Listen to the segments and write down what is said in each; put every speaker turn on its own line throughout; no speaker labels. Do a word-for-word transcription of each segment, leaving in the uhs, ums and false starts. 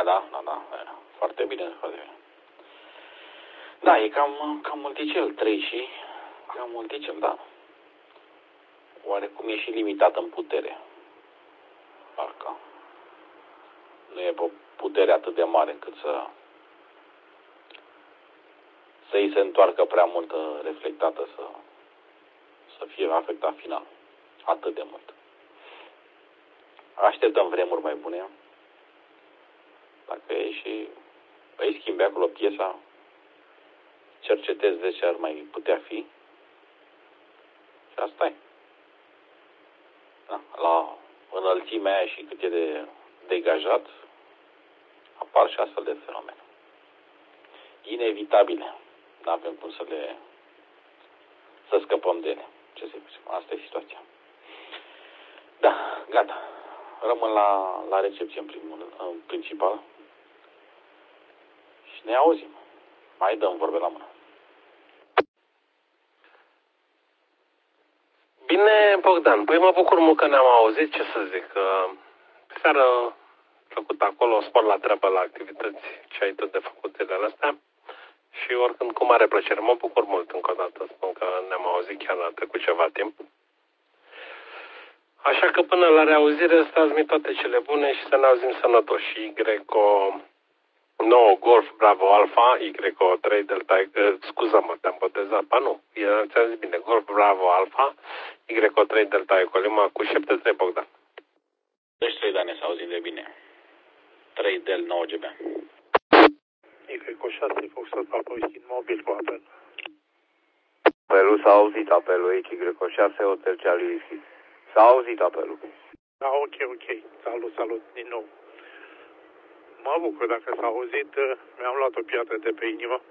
da, da, da. Foarte bine, foarte bine. Da, e cam, cam multicel, trei și cam multicel, da. Oarecum e și limitat în putere. Parcă nu e o putere atât de mare încât să să îi se întoarcă prea mult reflectată, să, să fie afectat final. Atât de mult. Așteptăm vremuri mai bune. Dacă e și îi schimbi acolo piesa, cercetezi, vezi ce ar mai putea fi. Și asta e. Da, la înălțimea aia și cât e de degajat, apar și astfel de fenomene. Inevitabile. Nu avem cum să le să scăpăm de ele. Ce să zicem? Asta e situația. Da, gata. Rămân la, la recepție în, primul, în principal. Și ne auzim. Mai dăm vorbe la mână.
Bine, Bogdan. Păi mă bucur mult că ne-am auzit. Ce să zic? Pe seară făcut acolo, spor la treabă la activități ce ai tot de făcut zilele astea. Și oricând cu mare plăcere. Mă bucur mult încă o dată. Spun că ne-am auzit chiar la trecut ceva timp. Așa că până la reauzire stați-mi toate cele bune și să ne auzim sănătoși. Y nouă Golf Bravo Alpha, Y trei Delta, uh, scuză-mă, te-am botezat, ba nu, ți-am zis bine, Golf Bravo Alpha, Y trei Delta Ecolima cu șapte trei Bogdan.
Deci trei Dane, să auzim de bine. trei Del nouă G B.
Y șase Foxtrot Papa Whisky mobil cu apel.
Apelul s-a auzit, apelul aici, Y șase Hotel Charlie Whisky. S-a auzit apelul.
Da, ok, ok. Salut, salut din nou. Mă bucur dacă s-a auzit. Mi-am luat o piatră de pe inimă.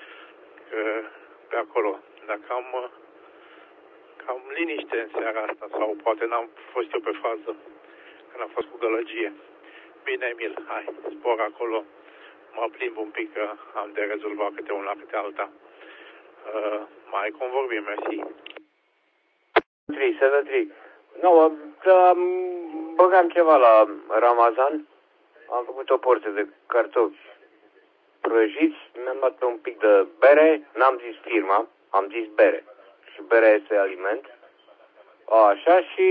Pe acolo. Dacă am cam liniște în seara asta sau poate n-am fost eu pe fază când am fost cu gălăgie. Bine, Emil, hai, spor acolo. Mă plimb un pic că am de rezolvat câte una, câte alta. Uh, mai convorbim, mersi.
Tri, să tri. Nu, că băgam ceva la Ramazan. Am făcut o porție de cartofi prăjiți. Mi-am luat un pic de bere. N-am zis firma, am zis bere. Și berea este aliment. Așa și...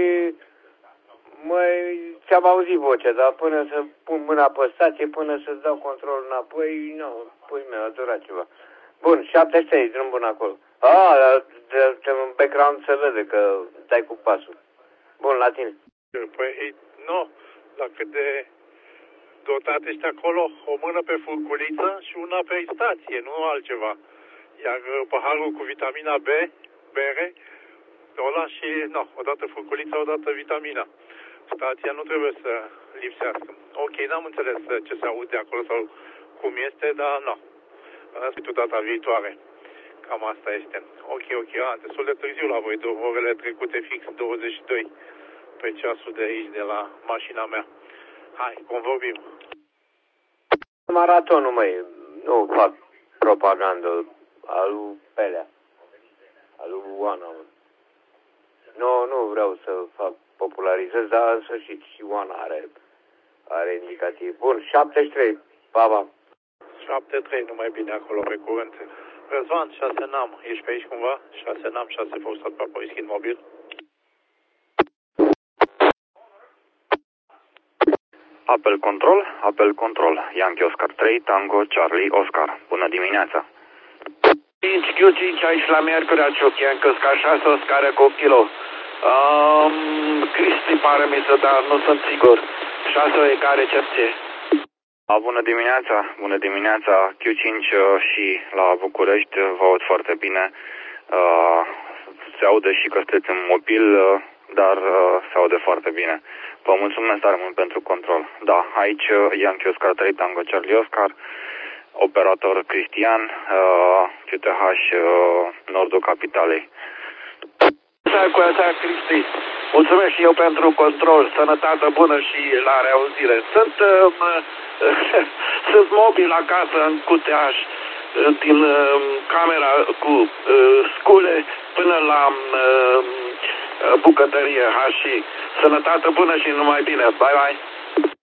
Măi, ți-am auzit vocea, dar până să pun mâna pe stație, până să-ți dau controlul înapoi, nu, pui mi-a adorat ceva. Bun, șaptezeci și trei, drum bun acolo. A, dar de, de, în background se vede că dai cu pasul. Bun, la tine.
Păi, nu, la cât de dotat ești acolo, o mână pe furculiță și una pe stație, nu altceva. Iar paharul cu vitamina B, bere, ăla și, nu, odată furculița, odată vitamina. Stația nu trebuie să lipsească. Ok, n-am înțeles ce se aude acolo sau cum este, dar nu. Răspitul data viitoare. Cam asta este. Ok, ok, a, destul de târziu la voi, două orele trecute fix douăzeci și doi pe ceasul de aici, de la mașina mea. Hai, convorbim.
Maratonul, măi, nu fac propagandă al lui Pelea, al lui Oana. Nu, nu vreau să fac popularizez, dar în sfârșit și Oana are, are indicativ. Bun, șaptezeci și trei, pa, pa.
șapte trei, numai bine acolo pe curând. Răzvan, șase N-am, ești pe aici cumva? șase N-am, șase Foxtrot Papa Whisky mobil.
Apel control, apel control. Yankee Oscar trei, Tango Charlie Oscar. Bună dimineața.
cinci Q cinci aici la Mercury Ciuc, Yankee Oscar șase, Oscar cu opt kilo. Um, Cristi pare mi să, dar nu sunt sigur. șase e ca recepție.
A, bună dimineața, bună dimineața. Q cinci uh, și la București, vă aud foarte bine. Uh, se aude și că sunteți în mobil, uh, dar uh, se aude foarte bine. Vă mulțumesc tare mult pentru control. Da, aici uh, Yankee Oscar trei, Tango Charlie Oscar, operator Cristian, uh, Q T H, uh, nordul capitalei.
Cu asta, Cristi. Mulțumesc și eu pentru control, sănătate bună și la reauzire. Sunt, uh, sunt mobil acasă în Q T H, din uh, camera cu uh, scule până la uh, bucătărie H și sănătate bună și numai bine. Bye, bye.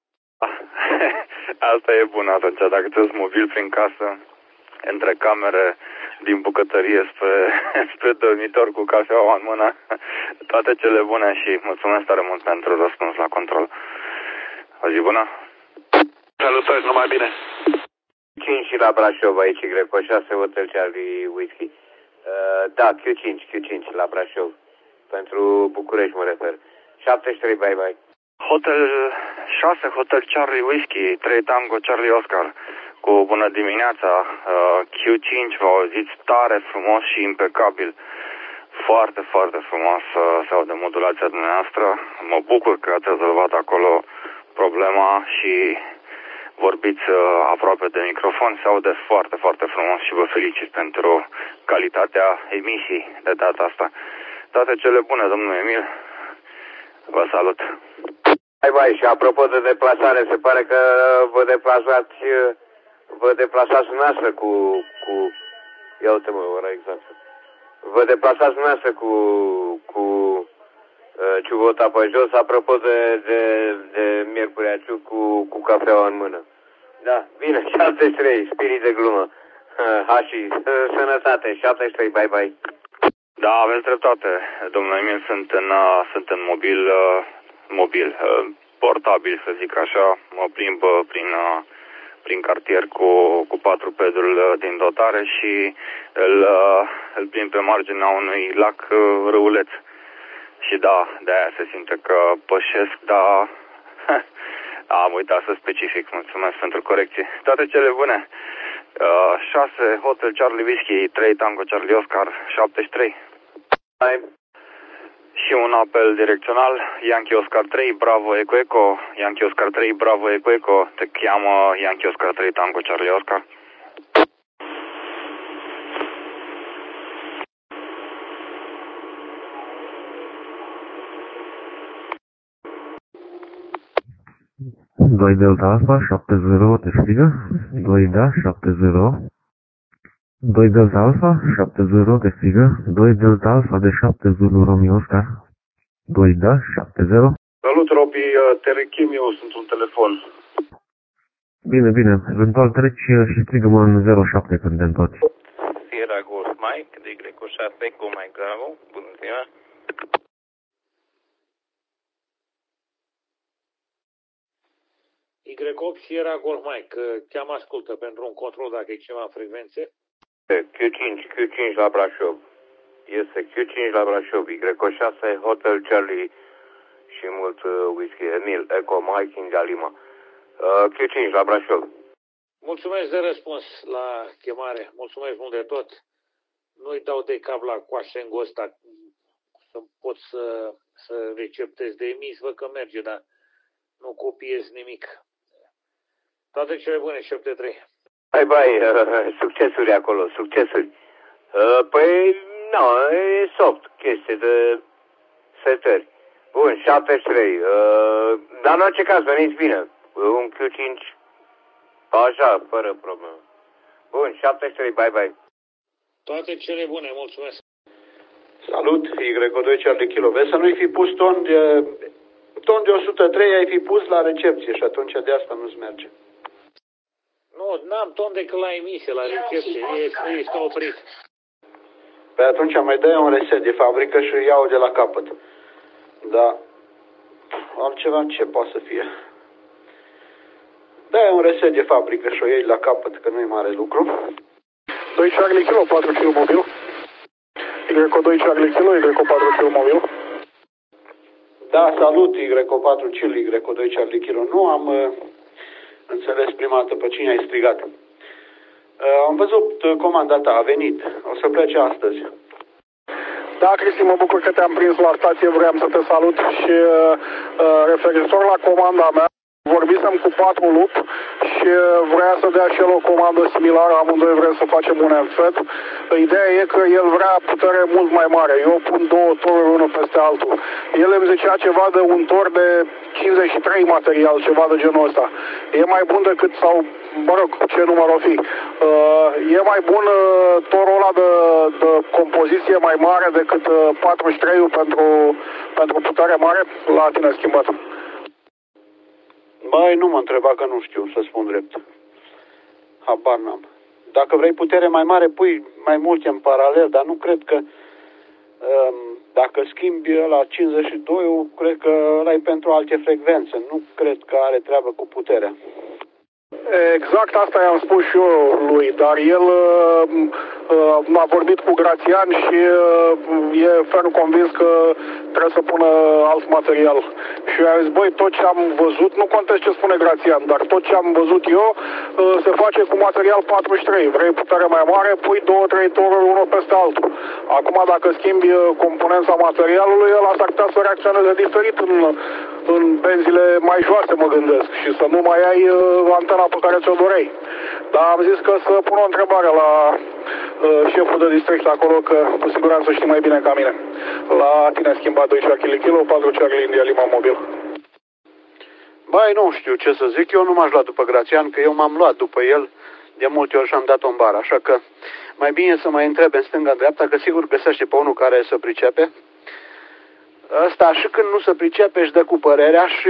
Asta e bun atunci, dacă ți-ești mobil prin casă, între camere, din bucătărie spre, spre dormitor cu cafeaua în mână, toate cele bune și mulțumesc tare mult pentru răspuns la control. O zi bună!
Salutări, numai bine!
cinci la Brașov, aici Greco șase, Hotel Charlie Whisky. Uh, da, Q cinci, Q cinci la Brașov. Pentru București mă refer. șaptezeci și trei, bye bye.
Hotel șase, Hotel Charlie Whisky, trei Tango Charlie Oscar. Cu bună dimineața, uh, Q cinci, vă auziți tare frumos și impecabil. Foarte, foarte frumos uh, se aude modulația dumneavoastră. Mă bucur că ați rezolvat acolo problema și vorbiți uh, aproape de microfon. Se aude foarte, foarte frumos și vă felicit pentru calitatea emisiei de data asta. Toate cele bune, domnul Emil. Vă salut.
Hai, bai, și apropo de deplasare, se pare că vă deplasați, vă deplasați noastră cu, cu, ia uite-mă, ora exactă. Vă deplasați noastră cu, cu uh, ciuvota pe jos, apropo de, de, de Miercurea Ciu cu, cu cafeaua în mână. Da, bine, șaptezeci și trei, spirit de glumă. Ha, și sănătate, șaptezeci și trei, bye, bye.
Da, aveți dreptate, domnule Emil, sunt în, uh, sunt în mobil, uh, mobil, uh, portabil, să zic așa, mă plimb uh, prin, uh, prin cartier cu, cu patru peduri uh, din dotare și îl, uh, îl plimb pe marginea unui lac uh, râuleț. Și da, de-aia se simte că pășesc, dar am uitat să specific, mulțumesc pentru corecție. Toate cele bune. Uh, șase, Hotel Charlie Whisky, trei Tango Charlie Oscar, șaptezeci și trei.
Hai.
Și un apel direcțional, Yankee Oscar trei, Bravo Eco Eco, Yankee Oscar trei, Bravo Eco Eco, te cheamă Yankee Oscar trei, Tango Charlie Oscar.
doi Delta Alpha, șapte zero, te strigă, doi da, șapte zero, doi Delta Alpha, șapte zero, te strigă, doi Delta Alpha de șapte Zulu Romeo Oscar, doi da, șapte zero.
Salut, Robi, te rechim eu, sunt un telefon.
Bine, bine, eventual treci și strigă-mă în zero șapte când te întorci.
Sierra Golf Mike, de Greco șase, cu Mike Bravo, bună ziua.
Y opt Sierra Golf Mike, chiar mă ascultă pentru un control dacă e ceva în frecvențe.
Q cinci, Q cinci la Brașov. Este Q cinci la Brașov, Y șase, Hotel Charlie și mult uh, whisky, Emil, Eco, Mike, India Lima. Uh, Q cinci la Brașov.
Mulțumesc de răspuns la chemare, mulțumesc mult de tot. Nu-i dau de cap la coașengul ăsta să pot să, să receptez de emis, văd că merge, dar nu copiez nimic. Toate cele bune, șapte trei.
Hai, bai, uh, succesuri acolo, succesuri. Uh, păi, nu, e soft, chestie de setări. Bun, șaptezeci și trei. Uh, dar în orice caz, veniți bine. Un Q cinci, așa, fără problemă. Bun, șaptezeci și trei, bye, bye.
Toate cele bune, mulțumesc.
Salut, Y doi Charlie Kilo. Vezi să nu-i fi pus ton de, ton de o sută trei, ai fi pus la recepție și atunci de asta nu-ți merge.
Nu, n-am ton decât la emisie, la recepție, este, este oprit.
Pe atunci mai dai un reset de fabrică și îi iau de la capăt. Da, altceva ce poate să fie? Dai un reset de fabrică și o iei la capăt, că nu-i mare lucru.
doi Charlie Kilo, patru Kilo mobil. Y doi Charlie Kilo, Y patru Kilo mobil.
Da, salut, Y patru Kilo, Y doi Charlie Kilo. Nu am uh, înțeles prima dată pe cine ai strigat. Uh, am văzut uh, comanda ta, a venit. O să plece astăzi.
Da, Cristi, mă bucur că te-am prins la stație, vreau să te salut și uh, referitor la comanda mea, vorbisem cu patru lup și vrea să dea și el o comandă similară, amândoi vrem să facem un M F E T. Ideea e că el vrea putere mult mai mare, eu pun două toruri unul peste altul. El îmi zicea ceva de un tor de cincizeci și trei material, ceva de genul ăsta. E mai bun decât, sau mă rog, ce număr o fi. E mai bun torul ăla de, de compoziție mai mare decât patruzeci și trei pentru, pentru putere mare? La tine schimbat.
Băi, nu mă întreba că nu știu, să spun drept. Habar n-am. Dacă vrei putere mai mare, pui mai multe în paralel, dar nu cred că um, dacă schimbi la cincizeci și doi, cred că ăla e pentru alte frecvențe. Nu cred că are treabă cu puterea.
Exact asta i-am spus și eu lui, dar el uh, uh, a vorbit cu Grațian și uh, e ferm convins că trebuie să pună alt material. Și eu am zis, băi, tot ce am văzut, nu contează ce spune Grațian, dar tot ce am văzut eu uh, se face cu material patruzeci și trei. Vrei putere mai mare, pui două, trei toruri, unul peste altul. Acum, dacă schimbi componența materialului, ăla s-ar putea să reacționeze diferit în, în benzile mai joase, mă gândesc, și să nu mai ai uh, antena pe care ți-o doreai. Dar am zis că să pun o întrebare la uh, șeful de district acolo, că cu siguranță știi mai bine ca mine. La tine schimba doi Charlie Kilo, patru Charlie India Lima mobil.
Băi, nu știu ce să zic, eu nu m-aș lua după Grațian, că eu m-am luat după el de multe ori și am dat-o în bar, așa că mai bine să mai întrebe în stânga-dreapta, că sigur găsește pe unul care să pricepe. Ăsta și când nu se pricepe își dă cu părerea și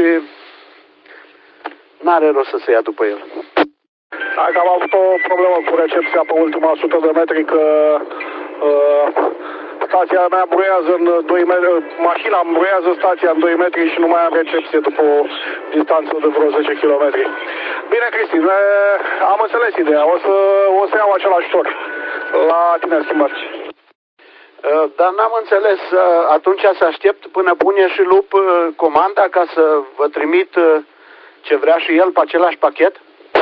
n-are rost să se ia după el.
Hai că am avut o problemă cu recepția pe ultima sută de metri, că uh, stația mea bruiază în doi metri, mașina îmi bruiază stația în doi metri și nu mai am recepție după o distanță de vreo zece kilometri. Bine, Cristi, am înțeles ideea, o să, o să iau același tor. La tine schimbat.
Dar n-am înțeles, atunci să aștept până pune și lup comanda ca să vă trimit ce vrea și el pe același pachet?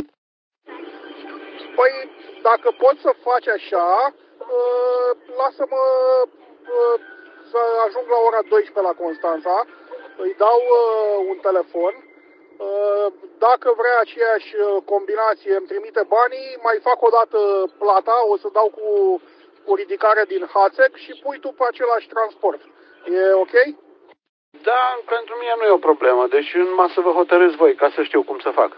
Păi, dacă poți să faci așa, lasă-mă să ajung la ora douăsprezece la Constanța, îi dau un telefon, dacă vrea aceeași combinație îmi trimite banii, mai fac o dată plata, o să dau cu cu ridicare din Hațec și pui tu pe același transport. E ok?
Da, pentru mine nu e o problemă, deci numai să vă hotărâți voi ca să știu cum să fac.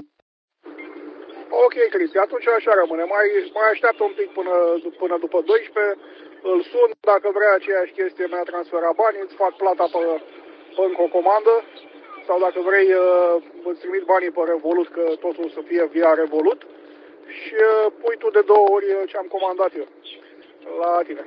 Ok, Cristi, atunci așa rămâne. Mai, mai așteaptă un pic până, până după douăsprezece, îl sun, dacă vrea aceeași chestie, mi-a transferat banii, îți fac plata pe, pe încă o comandă, sau dacă vrei îți trimit banii pe Revolut, că totul să fie via Revolut, și pui tu de două ori ce am comandat eu. La tine.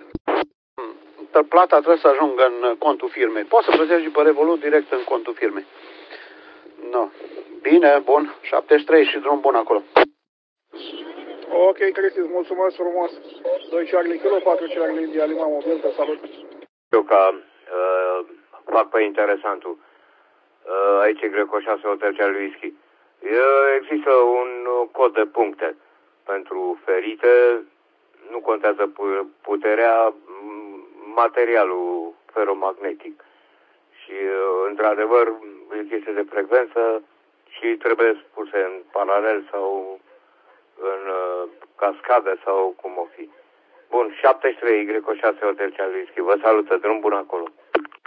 Plata trebuie să ajungă în contul firmei. Poți să plătești pe Revolut direct în contul firmei. No. Bine, bun. șaptezeci și trei și drum bun acolo.
Ok, Cristi, îți mulțumesc frumos. doi Charlie Kilo, patru Charlie India Lima mobil, te salut.
Eu ca uh, fac pe interesantul. Uh, aici e Greco șase Hotel Charlie Whisky. Uh, există un uh, cod de puncte pentru ferite. Nu contează puterea, materialul feromagnetic. Și, într-adevăr, e chestie de frecvență și trebuie puse în paralel sau în cascadă sau cum o fi. Bun, șaptezeci și trei, Greco șase Hotel Charlie Whisky. Vă salută, drum bun acolo.